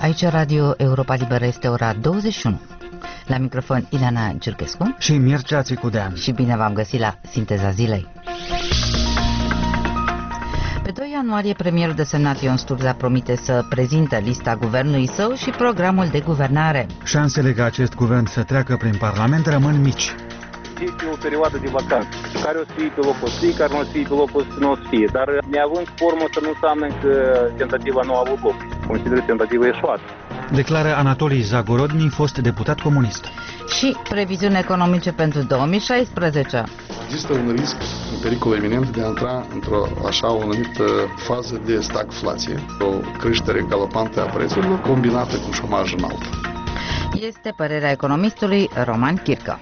Aici Radio Europa Liberă, este ora 21. La microfon Ileana Giurgescu și Mircea Țicudean. Și bine v-am găsit la Sinteza Zilei. Pe 2 ianuarie, premierul desemnat Ion Sturza promite să prezinte lista guvernului său și programul de guvernare. Șansele ca acest guvern să treacă prin Parlament rămân mici. Este o perioadă de vacanță, care o să fie pe locul să fie, care nu o să fie pe locul să nu o să fie. Dar neavând formă să nu înseamnă că tentativa nu a avut loc. Consider tentativa eșuată. Declară Anatolii Zagorodni, fost deputat comunist. Și previziuni economice pentru 2016. Există un risc, un pericol eminent de a intra într-o așa o numită fază de stagflație, o creștere galopantă a prețurilor combinată cu șomaj înalt. Este părerea economistului Roman Chircă.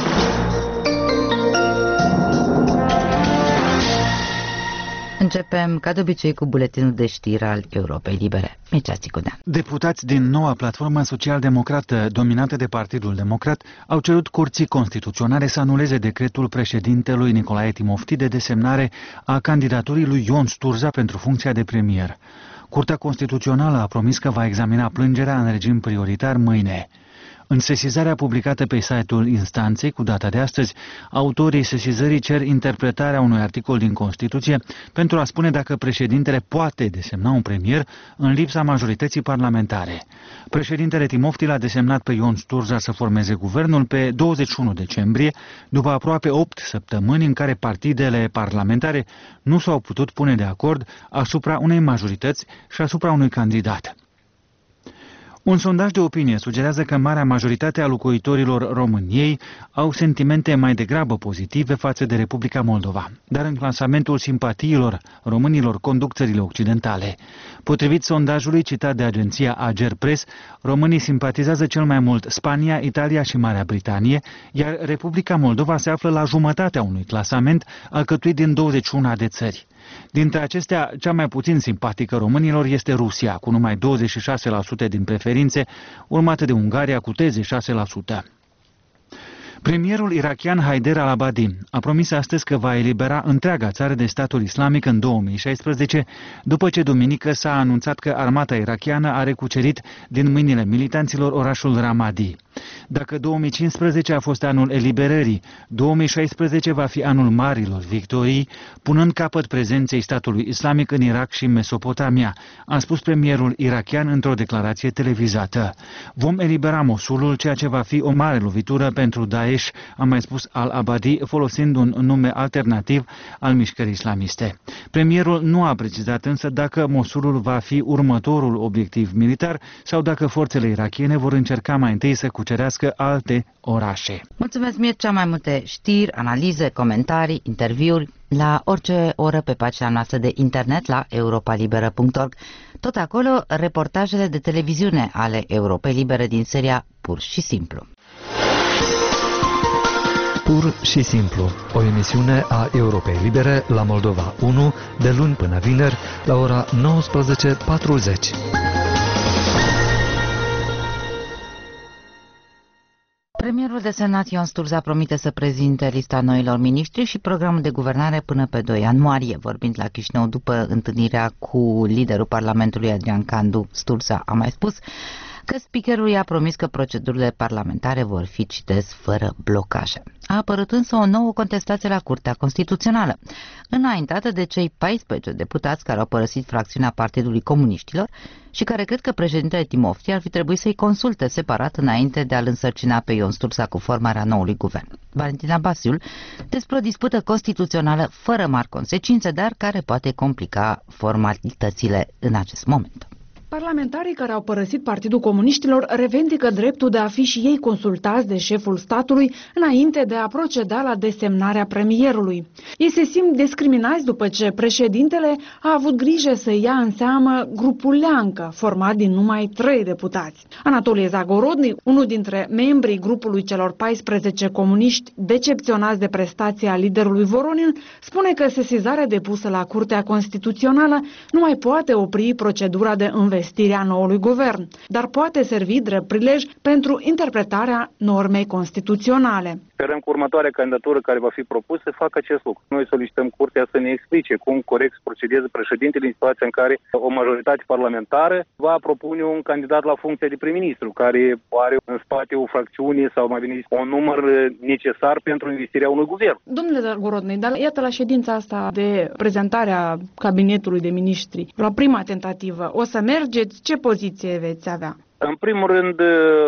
Începem, ca de obicei, cu buletinul de știri al Europei Libere. Mircea Țicudean. Deputați din noua platformă social-democrată, dominată de Partidul Democrat, au cerut Curții Constituționale să anuleze decretul președintelui Nicolae Timofti de desemnare a candidaturii lui Ion Sturza pentru funcția de premier. Curtea Constituțională a promis că va examina plângerea în regim prioritar mâine. În sesizarea publicată pe site-ul instanței cu data de astăzi, autorii sesizării cer interpretarea unui articol din Constituție pentru a spune dacă președintele poate desemna un premier în lipsa majorității parlamentare. Președintele Timofti l-a desemnat pe Ion Sturza să formeze guvernul pe 21 decembrie, după aproape 8 săptămâni în care partidele parlamentare nu s-au putut pune de acord asupra unei majorități și asupra unui candidat. Un sondaj de opinie sugerează că marea majoritate a locuitorilor României au sentimente mai degrabă pozitive față de Republica Moldova, dar în clasamentul simpatiilor românilor conduc țările occidentale. Potrivit sondajului citat de agenția Ager Press, românii simpatizează cel mai mult Spania, Italia și Marea Britanie, iar Republica Moldova se află la jumătatea unui clasament alcătuit din 21 de țări. Dintre acestea, cea mai puțin simpatică românilor este Rusia, cu numai 26% din preferințe, urmată de Ungaria cu 36%. Premierul irakian Haider al-Abadi a promis astăzi că va elibera întreaga țară de statul islamic în 2016, după ce duminică s-a anunțat că armata irakiană a recucerit din mâinile militanților orașul Ramadi. Dacă 2015 a fost anul eliberării, 2016 va fi anul marilor victorii, punând capăt prezenței statului islamic în Irak și Mesopotamia, a spus premierul irakian într-o declarație televizată. Vom elibera Mosulul, ceea ce va fi o mare lovitură pentru Daesh, a mai spus al-Abadi, folosind un nume alternativ al mișcării islamiste. Premierul nu a precizat însă dacă Mosulul va fi următorul obiectiv militar sau dacă forțele irakiene vor încerca mai întâi să cucerească alte orașe. Mulțumesc, Mircea, mai multe știri, analize, comentarii, interviuri la orice oră pe pagina noastră de internet la europalibera.org. Tot acolo, reportajele de televiziune ale Europei Libere din seria Pur și Simplu. Pur și Simplu, o emisiune a Europei Libere la Moldova 1, de luni până vineri, la ora 19:40. Premierul desemnat Ion Sturza promite să prezinte lista noilor miniștri și programul de guvernare până pe 2 ianuarie. Vorbind la Chișinău după întâlnirea cu liderul Parlamentului Adrian Candu, Sturza a mai spus că speakerul i-a promis că procedurile parlamentare vor fi, citez, fără blocaje. A apărut însă o nouă contestație la Curtea Constituțională, înaintată de cei 14 deputați care au părăsit fracțiunea Partidului Comuniștilor și care cred că președintele Timofti ar fi trebuit să-i consulte separat înainte de a-l însărcina pe Ion Sturza cu formarea noului guvern. Valentina Basiul despre o dispută constituțională fără mari consecințe, dar care poate complica formalitățile în acest moment. Parlamentarii care au părăsit Partidul Comuniștilor revendică dreptul de a fi și ei consultați de șeful statului înainte de a proceda la desemnarea premierului. Ei se simt discriminați după ce președintele a avut grijă să ia în seamă grupul Leancă, format din numai 3 deputați. Anatolie Zagorodni, unul dintre membrii grupului celor 14 comuniști decepționați de prestația liderului Voronin, spune că sesizarea depusă la Curtea Constituțională nu mai poate opri procedura de investirea noului guvern, dar poate servi drept prilej pentru interpretarea normei constituționale. Sperăm că următoarea candidatură care va fi propusă să facă acest lucru. Noi solicităm curtea să ne explice cum corect să procedeze președintele în situația în care o majoritate parlamentară va propune un candidat la funcția de prim-ministru, care are în spate o fracțiune sau mai bine un număr necesar pentru investirea unui guvern. Domnule Zagorodny, dar iată la ședința asta de prezentare a cabinetului de miniștri, la prima tentativă, o să mergeți? Ce poziție veți avea? În primul rând,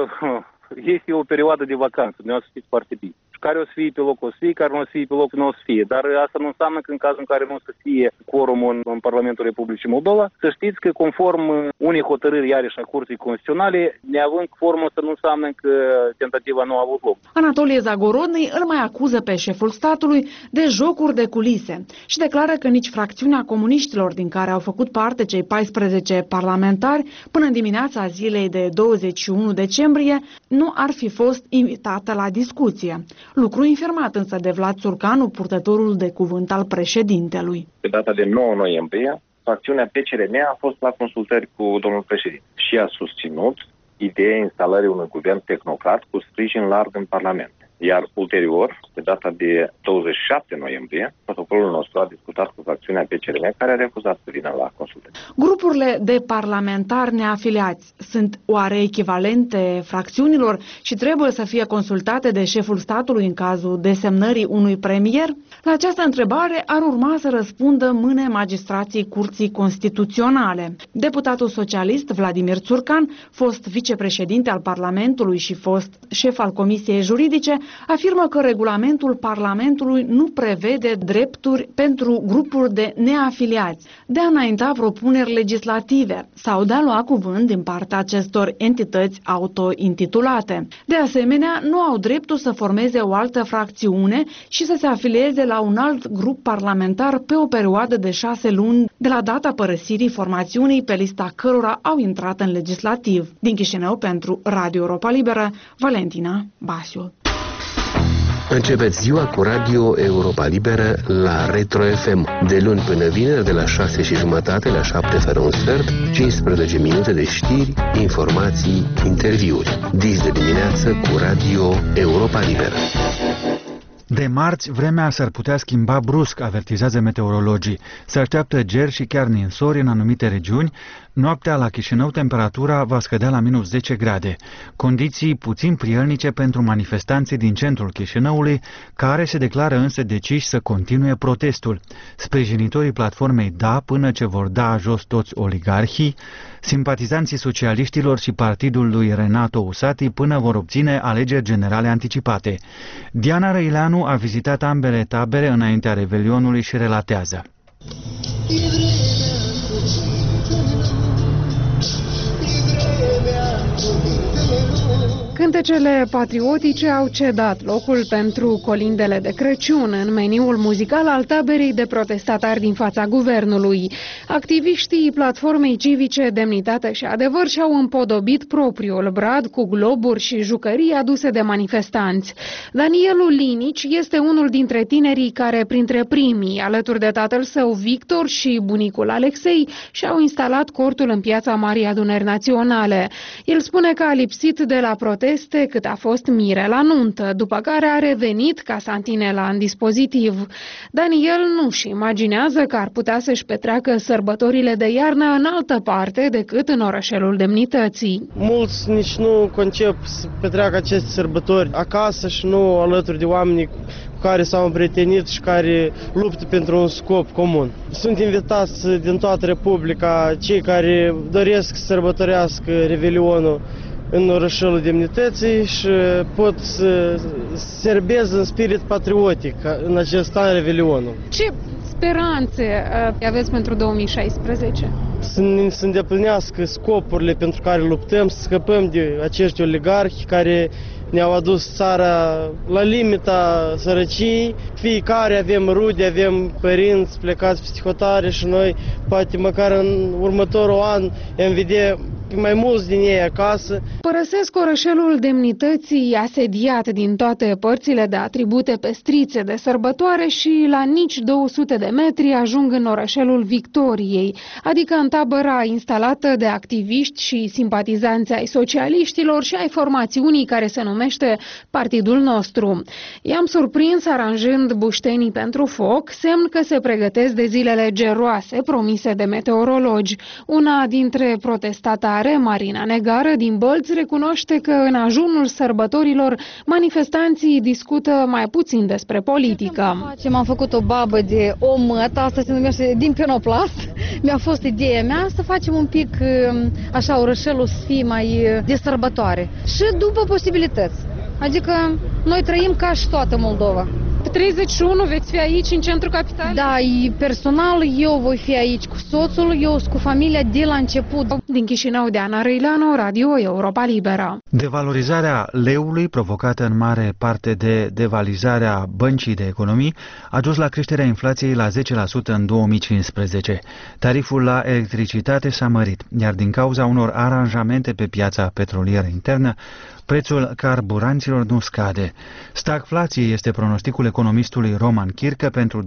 este o perioadă de vacanță, dumneavoastră știți foarte bine. Care o să fie pe loc o să fie, care nu o să fie pe loc nu o să fie. Dar asta nu înseamnă că în cazul în care nu o să fie quorumul în Parlamentul Republicii Moldova, să știți că conform unei hotărâri iarăși a Curții Constituționale, neavând quorumul, să nu înseamnă că tentativa nu a avut loc. Anatolie Zagorodny îl mai acuză pe șeful statului de jocuri de culise și declară că nici fracțiunea comuniștilor din care au făcut parte cei 14 parlamentari până în dimineața zilei de 21 decembrie nu ar fi fost invitată la discuție. Lucru infirmat însă de Vlad Țurcanu, purtătorul de cuvânt al președintelui. Pe data de 9 noiembrie, fracțiunea PCRN a fost la consultări cu domnul președinte și a susținut ideea instalării unui guvern tehnocrat cu sprijin larg în Parlament. Iar ulterior, pe data de 27 noiembrie, protocolul nostru a discutat cu fracțiunea PCRN, care a refuzat să vină la consultări. Grupurile de parlamentari neafiliați sunt oare echivalente fracțiunilor și trebuie să fie consultate de șeful statului în cazul desemnării unui premier? La această întrebare ar urma să răspundă mâine magistrații Curții Constituționale. Deputatul socialist Vladimir Țurcan, fost vicepreședinte al Parlamentului și fost șef al Comisiei Juridice, afirmă că regulamentul Parlamentului nu prevede drepturi pentru grupuri de neafiliați de a înainta propuneri legislative sau de a lua cuvânt din partea acestor entități autointitulate. De asemenea, nu au dreptul să formeze o altă fracțiune și să se afilieze la un alt grup parlamentar pe o perioadă de 6 luni de la data părăsirii formațiunii pe lista cărora au intrat în legislativ. Din Chișinău pentru Radio Europa Liberă, Valentina Basiu. Începeți ziua cu Radio Europa Liberă la Retro FM, de luni până vineri, de la 6:30 la 7 fără un sfert, 15 minute de știri, informații, interviuri. Dis de dimineață cu Radio Europa Liberă. De marți, vremea s-ar putea schimba brusc, avertizează meteorologii. Se așteaptă geri și chiar ninsori în anumite regiuni. Noaptea la Chișinău temperatura va scădea la minus 10 grade. Condiții puțin prielnice pentru manifestanții din centrul Chișinăului, care se declară însă deciși să continue protestul. Sprijinitorii platformei Da până ce vor da jos toți oligarhii, simpatizanții socialiștilor și partidul lui Renato Usati până vor obține alegeri generale anticipate. Diana Răileanu a vizitat ambele tabere înaintea Revelionului și relatează. Cântecele patriotice au cedat locul pentru colindele de Crăciun în meniul muzical al taberei de protestatari din fața guvernului. Activiștii platformei civice Demnitate și Adevăr și-au împodobit propriul brad cu globuri și jucării aduse de manifestanți. Danielu Linici este unul dintre tinerii care, printre primii, alături de tatăl său Victor și bunicul Alexei, și-au instalat cortul în piața Marii Adunări Naționale. El spune că a lipsit de la proteste cât a fost mire la nuntă, după care a revenit ca santinela în dispozitiv. Daniel nu-și imaginează că ar putea să-și petreacă sărbătorile de iarnă în altă parte decât în orășelul Demnității. Mulți nici nu concep să petreacă aceste sărbători acasă și nu alături de oamenii cu care s-au împrietenit și care luptă pentru un scop comun. Sunt invitați din toată Republica cei care doresc să sărbătorească Revelionul în orășelul Demnității și pot să serbez în spirit patriotic în acest an Revelionul. Ce speranțe aveți pentru 2016? Să îndeplinească scopurile pentru care luptăm, să scăpăm de acești oligarhi care ne-au adus țara la limita sărăciei. Fiecare avem rude, avem părinți plecați peste hotare și noi poate măcar în următorul an am vedea mai mulți din ei acasă. Părăsesc orășelul demnității asediat din toate părțile de atribute pestrițe de sărbătoare și la nici 200 de metri ajung în orășelul Victoriei, adică în tabăra instalată de activiști și simpatizanți ai socialiștilor și ai formațiunii care se numește Partidul Nostru. I-am surprins aranjând buștenii pentru foc, semn că se pregătesc de zilele geroase promise de meteorologi. Una dintre protestatare, Marina Negară din Bălți, recunoaște că în ajunul sărbătorilor manifestanții discută mai puțin despre politică. Am făcut o babă de omăt, asta se numește din penoplast. Mi-a fost ideea mea să facem un pic așa orășelul să fie mai de sărbătoare și după posibilități. Adică noi trăim ca și toată Moldova. Pe 31 veți fi aici, în centrul capitalei? Da, personal eu voi fi aici cu soțul, eu sunt cu familia de la început. Din Chișinău, Diana Răileanu, Radio Europa Liberă. Devalorizarea leului, provocată în mare parte de devalizarea băncii de economii, a dus la creșterea inflației la 10% în 2015. Tariful la electricitate s-a mărit, iar din cauza unor aranjamente pe piața petrolieră internă, prețul carburanților nu scade. Stagflație este pronosticul economistului Roman Chircă pentru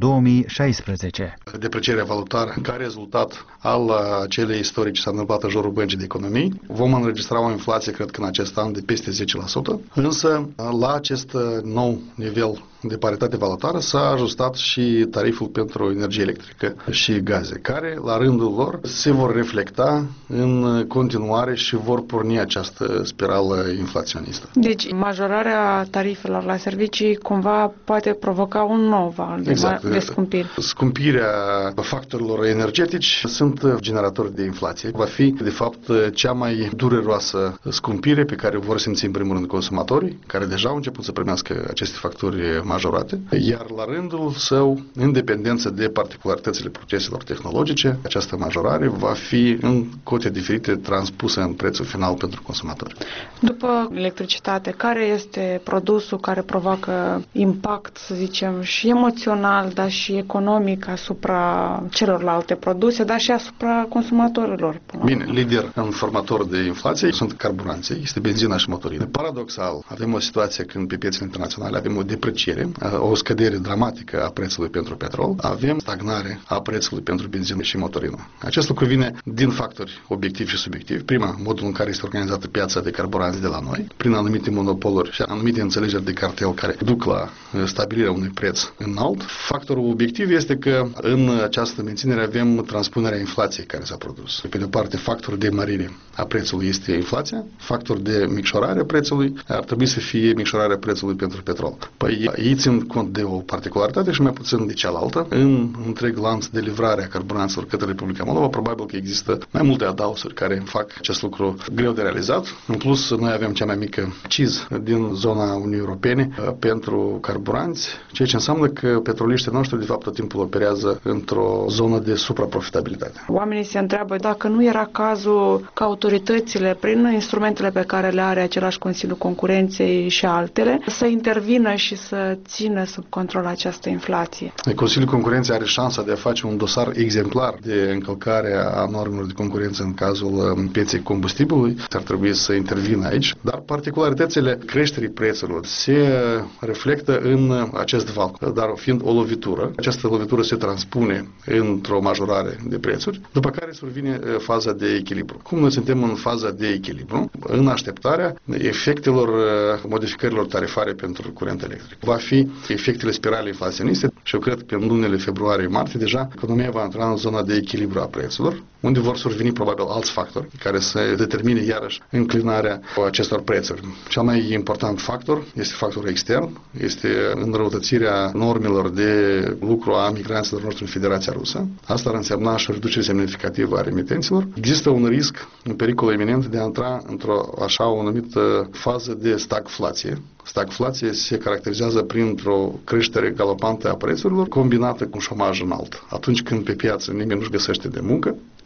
2016. Deprecierea valutară, ca rezultat al acelei istorii ce s-a întâmplat în jurul băncii de economii, vom înregistra o inflație, cred că în acest an, de peste 10%, însă la acest nou nivel de paritate valutară s-a ajustat și tariful pentru energie electrică și gaze, care, la rândul lor, se vor reflecta în continuare și vor porni această spirală inflaționistă. Deci, majorarea tarifelor la servicii cumva poate provoca un nou val de scumpiri. Scumpirea factorilor energetici sunt generatori de inflație. Va fi, de fapt, cea mai dureroasă scumpire pe care o vor simți în primul rând consumatorii, care deja au început să primească aceste facturi majorate, iar la rândul său, în dependență de particularitățile proceselor tehnologice, această majorare va fi în cote diferite transpusă în prețul final pentru consumatori. După electricitate, care este produsul care provoacă impact, să zicem, și emoțional, dar și economic asupra celorlalte produse, dar și asupra consumatorilor? Bine, lider în formator de inflație sunt carburanții, este benzina și motorină. Paradoxal, avem o situație când pe piețele internaționale avem o depreciere, o scădere dramatică a prețului pentru petrol, avem stagnare a prețului pentru benzină și motorină. Acest lucru vine din factori obiectivi și subiectivi. Prima, modul în care este organizată piața de carburanți de la noi, prin anumite monopoluri și anumite înțelegeri de cartel care duc la stabilirea unui preț înalt. Factorul obiectiv este că în această menținere avem transpunerea inflației care s-a produs. Pe de o parte, factorul de mărire a prețului este inflația, factor de micșorare a prețului ar trebui să fie micșorarea prețului pentru petrol. Păi ei țin cont de o particularitate și mai puțin de cealaltă. În întreg lanț de livrare a carburanților către Republica Moldova, probabil că există mai multe adaosuri care fac acest lucru greu de realizat. În plus, noi avem cea mai mică acciz din zona Uniunii Europene pentru carburanți, ceea ce înseamnă că petroliștii noștri, de fapt, tot timpul operează într-o zonă de supraprofitabilitate. Oamenii se întreabă dacă nu era cazul ca autoritățile, prin instrumentele pe care le are același Consiliul Concurenței și altele, să intervină și să țină sub control această inflație. Consiliul Concurenței are șansa de a face un dosar exemplar de încălcare a normelor de concurență în cazul pieței combustibilului. Ar trebui să intervină aici, dar particularitățile creșterii prețurilor se reflectă în acest val, dar fiind o lovitură, această lovitură se transpune într-o majorare de prețuri, după care survine faza de echilibru. Cum noi suntem în faza de echilibru? În așteptarea efectelor modificărilor tarifare pentru curent electric. Va fi efectele spirale inflaționiste și eu cred că în lunile februarie-martie deja economia va intra în zona de echilibru a prețurilor, unde vor surveni probabil alți factori care să determine iarăși înclinarea acestor prețuri. Cel mai important factor este factorul extern, este înrăutățirea normelor de lucru a migranților noștri în Federația Rusă. Asta ar însemna și o reducere semnificativă a remitenților. Există un risc, un pericol eminent de a intra într-o așa o numită fază de stagflație. Stagflație se caracterizează printr-o creștere galopantă a prețurilor combinată cu un șomaj înalt. Atunci când pe piață nimeni nu-și găsește de muncă,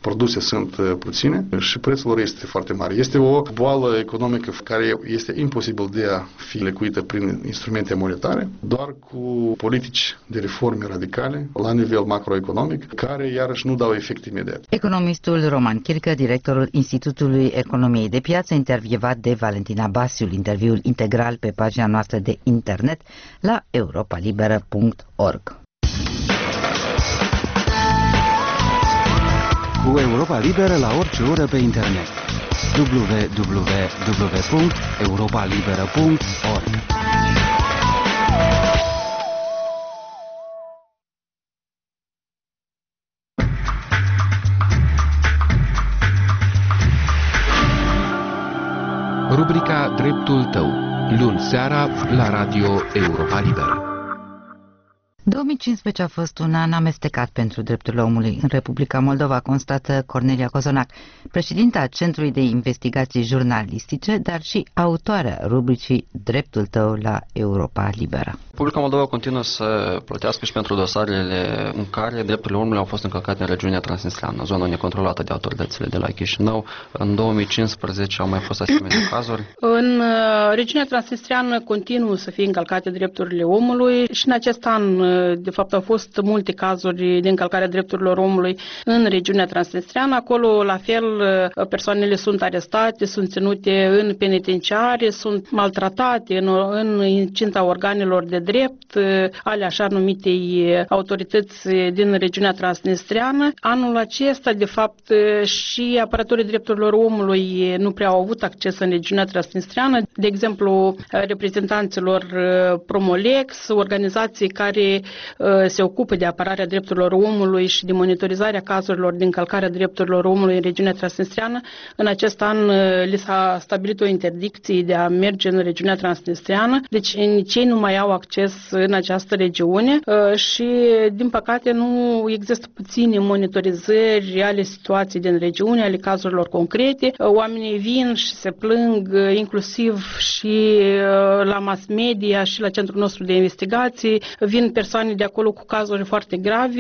produse sunt puține și prețul lor este foarte mare. Este o boală economică care este imposibil de a fi lecuită prin instrumente monetare, doar cu politici de reforme radicale la nivel macroeconomic, care iarăși nu dau efect imediat. Economistul Roman Chircă, directorul Institutului Economiei de Piață, intervievat de Valentina Basiul. Interviul integral pe pagina noastră de internet la europalibera.org. Cu Europa Liberă la orice oră pe internet. www.europalibera.org. Rubrica Dreptul tău, luni seara la Radio Europa Liberă. 2015 a fost un an amestecat pentru drepturile omului în Republica Moldova, constată Cornelia Cozonac, președinta Centrului de Investigații Jurnalistice, dar și autoarea rubricii Dreptul tău la Europa Liberă. Republica Moldova continuă să plătească și pentru dosarele în care drepturile omului au fost încălcate în regiunea Transnistreană, zona necontrolată de autoritățile de la Chișinău. În 2015 au mai fost asemenea cazuri. În regiunea Transnistreană continuă să fie încălcate drepturile omului și în acest an, de fapt, au fost multe cazuri de încălcare a drepturilor omului în regiunea Transnistreană. Acolo, la fel, persoanele sunt arestate, sunt ținute în penitenciare, sunt maltratate în incinta organelor de drept ale așa numitei autorități din regiunea Transnistreană. Anul acesta, de fapt, și apărătorii drepturilor omului nu prea au avut acces în regiunea Transnistreană. De exemplu, reprezentanților Promolex, organizații care se ocupă de apărarea drepturilor omului și de monitorizarea cazurilor de încălcare a drepturilor omului în regiunea Transnistreană. În acest an li s-a stabilit o interdicție de a merge în regiunea Transnistreană, deci nici ei nu mai au acces în această regiune și, din păcate, nu există puține monitorizări ale situației din regiune, ale cazurilor concrete. Oamenii vin și se plâng, inclusiv și la mass media și la centrul nostru de investigații. Vin persoane de acolo cu cazuri foarte grave.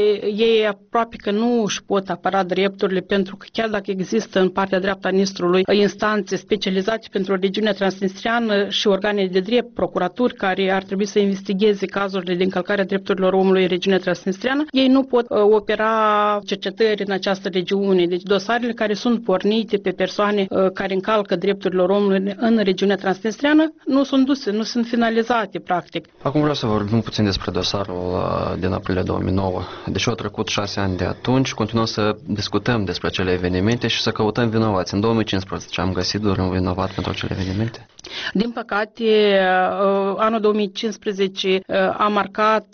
Ei aproape că nu își pot apăra drepturile, pentru că chiar dacă există în partea dreaptă a Nistrului instanțe specializate pentru regiunea Transnistreană și organe de drept, procuraturi care ar trebui să investigheze cazurile de încălcare a drepturilor omului în regiunea Transnistreană, ei nu pot opera cercetări în această regiune. Deci dosarele care sunt pornite pe persoane care încalcă drepturile omului în regiunea Transnistreană nu sunt duse, nu sunt finalizate, practic. Acum vreau să vorbim puțin despre dosarul din aprilie 2009. Deși au trecut 6 ani de atunci, continuăm să discutăm despre acele evenimente și să căutăm vinovați. În 2015 am găsit doar un vinovat pentru acele evenimente? Din păcate, anul 2015 a marcat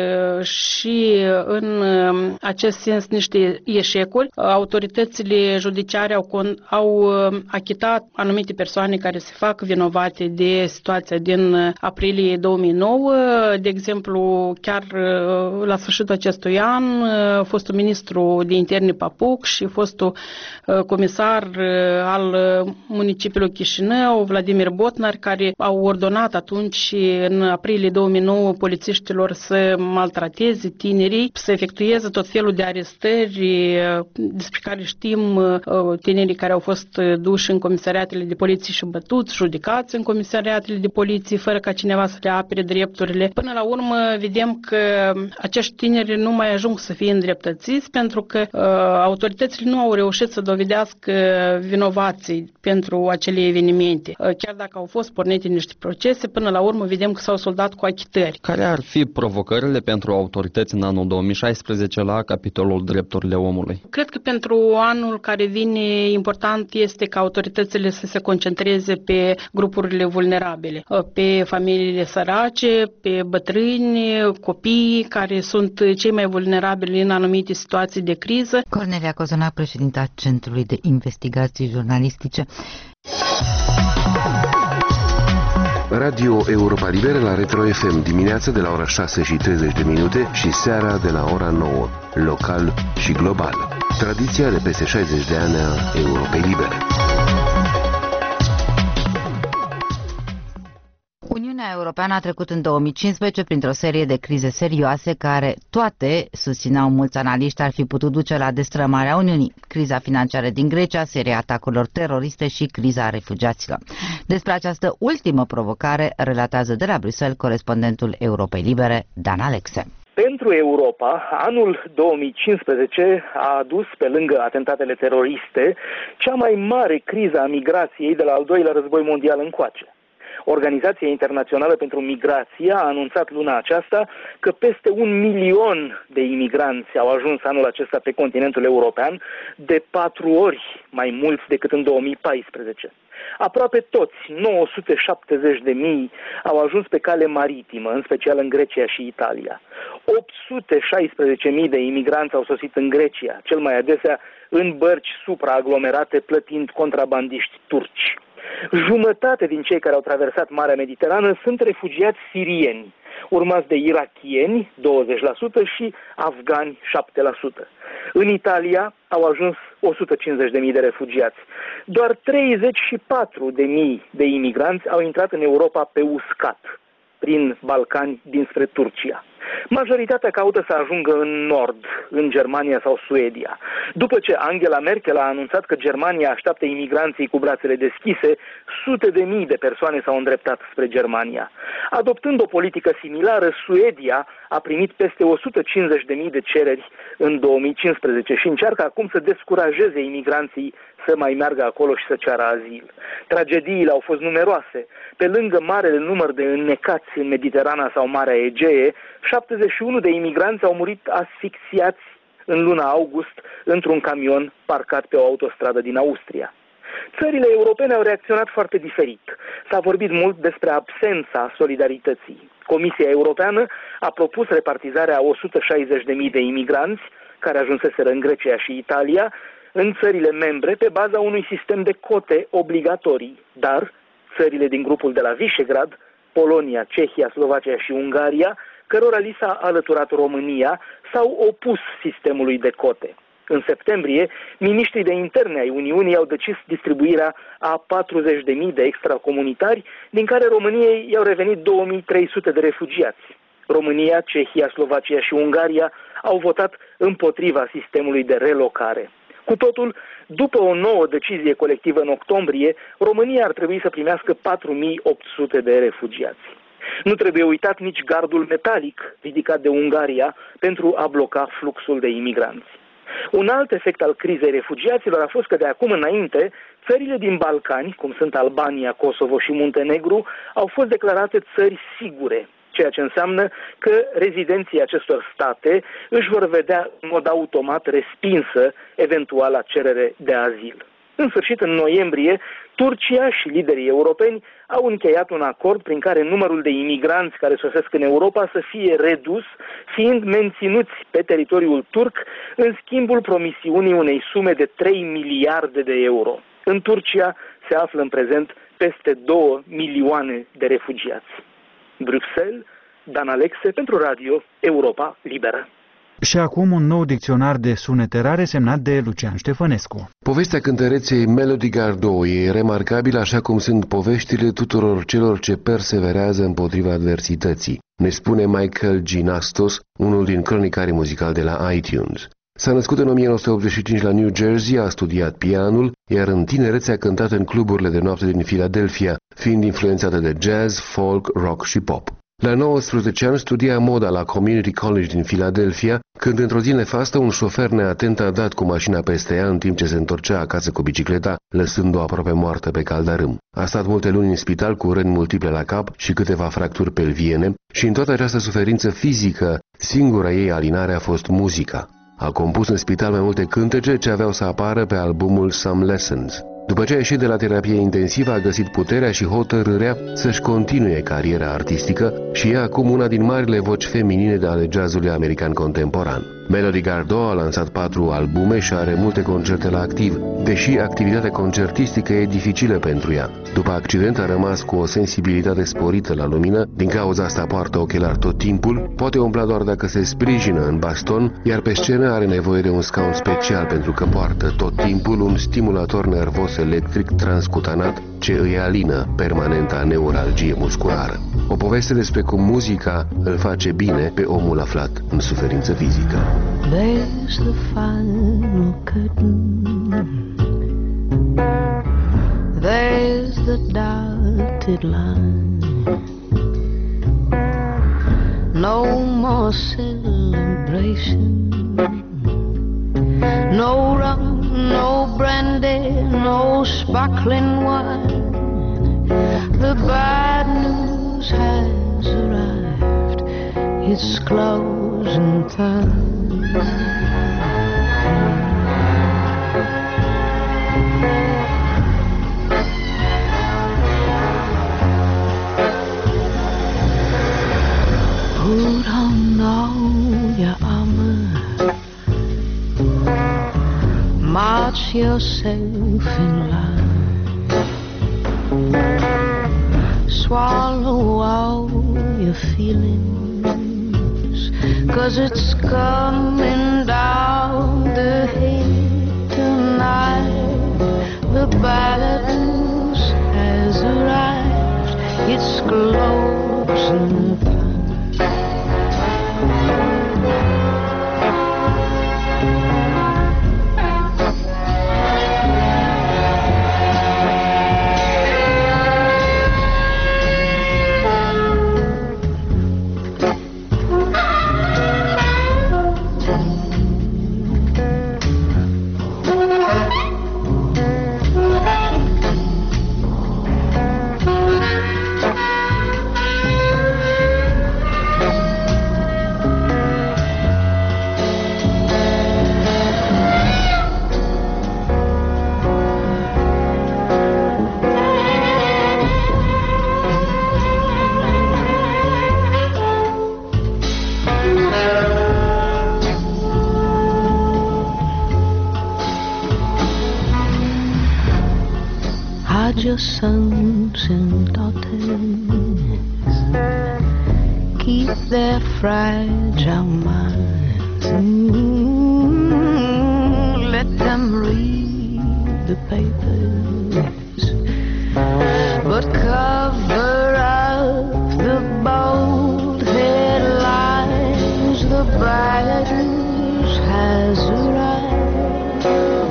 și în acest sens niște eșecuri. Autoritățile judiciare au achitat anumite persoane care se fac vinovate de situația din aprilie 2009. De exemplu, chiar la sfârșitul acestui an, fostul ministru de interne Papuc și fostul comisar al municipiului Chișinău, Vladimir Botnar, care au ordonat atunci, în aprilie 2009, polițiștilor să maltrateze tinerii, să efectueze tot felul de arestări despre care știm, tinerii care au fost duși în comisariatele de poliție și bătuți, judecați în comisariatele de poliție, fără ca cineva să le apere drepturile. Până la urmă, vedem că acești tineri nu mai ajung să fie îndreptățiți, pentru că autoritățile nu au reușit să dovedească vinovații pentru acele evenimente. Chiar dacă au fost pornite niște procese, până la urmă vedem că s-au soldat cu achitări. Care ar fi provocările pentru autorități în anul 2016 la capitolul drepturile omului? Cred că pentru anul care vine important este ca autoritățile să se concentreze pe grupurile vulnerabile, pe familiile sărace, pe bătrâni, copii care sunt cei mai vulnerabili în anumite situații de criză. Cornelia Cozonac, președinta Centrului de Investigații Jurnalistice. Radio Europa Liberă la Retro FM, dimineața de la ora 6:30 și seara de la ora 9, local și global. Tradiția de peste 60 de ani a Europei Libere. Uniunea Europeană European a trecut în 2015 printr-o serie de crize serioase care toate, susțineau mulți analiști, ar fi putut duce la destrămarea Uniunii. Criza financiară din Grecia, seria atacurilor teroriste și criza refugiaților. Despre această ultimă provocare relatează de la Bruxelles corespondentul Europei Libere, Dan Alexe. Pentru Europa, anul 2015 a adus, pe lângă atentatele teroriste, cea mai mare criză a migrației de la al doilea război mondial încoace. Organizația Internațională pentru Migrație a anunțat luna aceasta că peste 1 milion de imigranți au ajuns anul acesta pe continentul european, de 4 ori mai mulți decât în 2014. Aproape toți, 970.000, au ajuns pe cale maritimă, în special în Grecia și Italia. 816.000 de imigranți au sosit în Grecia, cel mai adesea în bărci supraaglomerate, plătind contrabandiști turci. Jumătate din cei care au traversat Marea Mediterană sunt refugiați sirieni, urmați de irakieni, 20%, și afgani, 7%. În Italia au ajuns 150.000 de refugiați. Doar 34.000 de imigranți au intrat în Europa pe uscat, prin Balcani dinspre Turcia. Majoritatea caută să ajungă în nord, în Germania sau Suedia. După ce Angela Merkel a anunțat că Germania așteaptă imigranții cu brațele deschise, sute de mii de persoane s-au îndreptat spre Germania. Adoptând o politică similară, Suedia a primit peste 150.000 de cereri în 2015 și încearcă acum să descurajeze imigranții să mai meargă acolo și să ceară azil. Tragediile au fost numeroase. Pe lângă marele număr de înnecați în Mediterana sau Marea Egee, 71 de imigranți au murit asfixiați în luna august într-un camion parcat pe o autostradă din Austria. Țările europene au reacționat foarte diferit. S-a vorbit mult despre absența solidarității. Comisia Europeană a propus repartizarea 160.000 de imigranți care ajunseseră în Grecia și Italia în țările membre pe baza unui sistem de cote obligatorii, dar țările din grupul de la Visegrad, Polonia, Cehia, Slovacia și Ungaria, cărora li s-a alăturat România, s-au opus sistemului de cote. În septembrie, miniștrii de interne ai Uniunii au decis distribuirea a 40.000 de extracomunitari, din care României i-au revenit 2.300 de refugiați. România, Cehia, Slovacia și Ungaria au votat împotriva sistemului de relocare. Cu totul, după o nouă decizie colectivă în octombrie, România ar trebui să primească 4.800 de refugiați. Nu trebuie uitat nici gardul metalic ridicat de Ungaria pentru a bloca fluxul de imigranți. Un alt efect al crizei refugiaților a fost că de acum înainte, țările din Balcani, cum sunt Albania, Kosovo și Muntenegru, au fost declarate țări sigure, ceea ce înseamnă că rezidenții acestor state își vor vedea în mod automat respinsă eventuala cerere de azil. În sfârșit, în noiembrie, Turcia și liderii europeni au încheiat un acord prin care numărul de imigranți care sosesc în Europa să fie redus, fiind menținuți pe teritoriul turc în schimbul promisiunii unei sume de 3 miliarde de euro. În Turcia se află în prezent peste 2 milioane de refugiați. Bruxelles, Dan Alexe pentru Radio Europa Liberă. Și acum un nou dicționar de sunete rare semnat de Lucian Ștefănescu. Povestea cântăreței Melody Gardot e remarcabilă, așa cum sunt poveștile tuturor celor ce perseverează împotriva adversității, ne spune Michael G. Nastos, unul din cronicarii muzicali de la iTunes. S-a născut în 1985 la New Jersey, a studiat pianul, iar în tinerețe a cântat în cluburile de noapte din Philadelphia, fiind influențată de jazz, folk, rock și pop. La 19 ani studia moda la Community College din Philadelphia, când într-o zi nefastă un șofer neatent a dat cu mașina peste ea în timp ce se întorcea acasă cu bicicleta, lăsând-o aproape moartă pe caldarâm. A stat multe luni în spital cu răni multiple la cap și câteva fracturi pelviene și în toată această suferință fizică, singura ei alinare a fost muzica. A compus în spital mai multe cântece ce aveau să apară pe albumul Some Lessons. După ce a ieșit de la terapie intensivă, a găsit puterea și hotărârea să-și continue cariera artistică și e acum una din marile voci feminine de ale jazzului american contemporan. Melody Gardot a lansat 4 albume și are multe concerte la activ, deși activitatea concertistică e dificilă pentru ea. După accident a rămas cu o sensibilitate sporită la lumină, din cauza asta poartă ochelari tot timpul, poate umbla doar dacă se sprijină în baston, iar pe scenă are nevoie de un scaun special pentru că poartă tot timpul un stimulator nervos electric transcutanat ce îi alină permanenta neuralgie musculară. O poveste despre cum muzica îl face bine pe omul aflat în suferință fizică. There's the final curtain. There's the dotted line. No more celebration. No rum, no brandy, no sparkling wine. The bad news has arrived. It's closing time. Put on all your armor, march yourself in line, swallow all your feelings, 'cause it's coming down the hill tonight. The bad news has arrived. It's closing time. Your sons and daughters keep their fragile minds. Let them read the papers, but cover up the bold headlines. The bad news has arrived.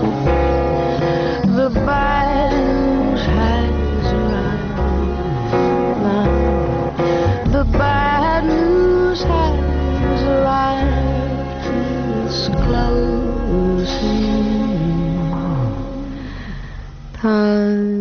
The bad news has arrived. The bad news has arrived. It's closing time.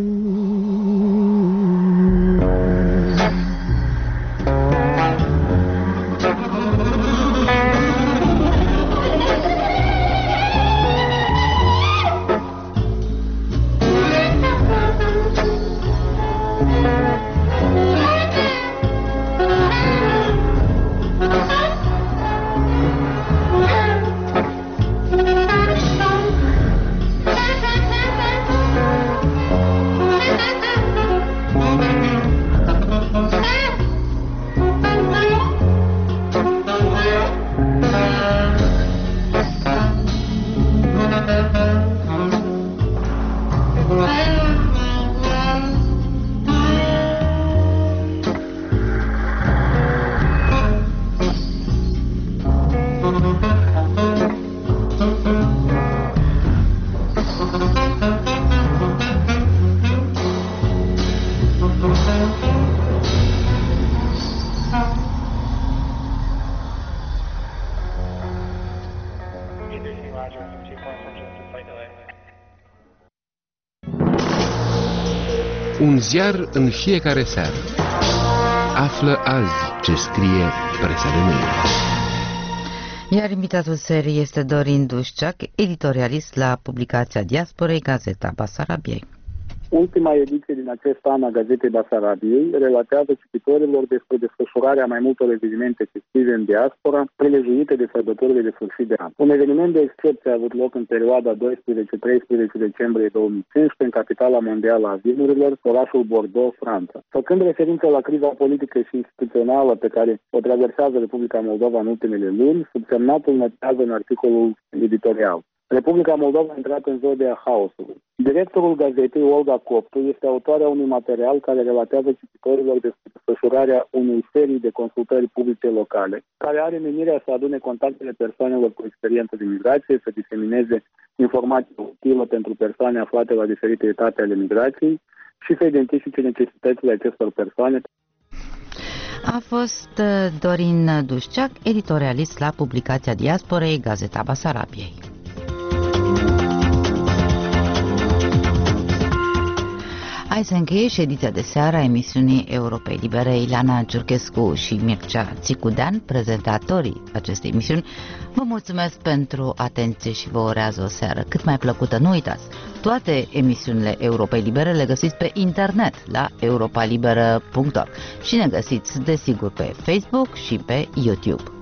Un ziar în fiecare seară. Află azi ce scrie presa de mâine. Iar invitatul serii este Dorin Dușceac, editorialist la publicația Diasporei, Gazeta Basarabiei. Ultima ediție din acest an a Gazetei Basarabiei relatează cititorilor despre desfășurarea mai multor evenimente festive în diaspora, prelejuite de sărbătorile de sfârșit de an. Un eveniment de excepție a avut loc în perioada 12-13 decembrie 2015 în capitala mondială a vinurilor, orașul Bordeaux, Franța. Făcând referință la criza politică și instituțională pe care o traversează Republica Moldova în ultimele luni, subsemnatul notează în articolul editorial: Republica Moldova a intrat în zodia haosului. Directorul gazetei, Olga Coptu, este autoarea unui material care relatează cititorilor despre desfășurarea unei serii de consultări publice locale, care are menirea să adune contactele persoanelor cu experiență de migrație, să disemineze informații utile pentru persoane aflate la diferite etape ale migrației și să identifice necesitățile acestor persoane. A fost Dorin Dușceac, editorialist la publicația Diasporei, Gazeta Basarabiei. Hai să încheie și ediția de seară a emisiunii Europei Libere. Ileana Ciurchescu și Mircea Țicudean, prezentatorii acestei emisiuni, vă mulțumesc pentru atenție și vă urează o seară cât mai plăcută. Nu uitați, toate emisiunile Europei Libere le găsiți pe internet la europalibera.org și ne găsiți desigur pe Facebook și pe YouTube.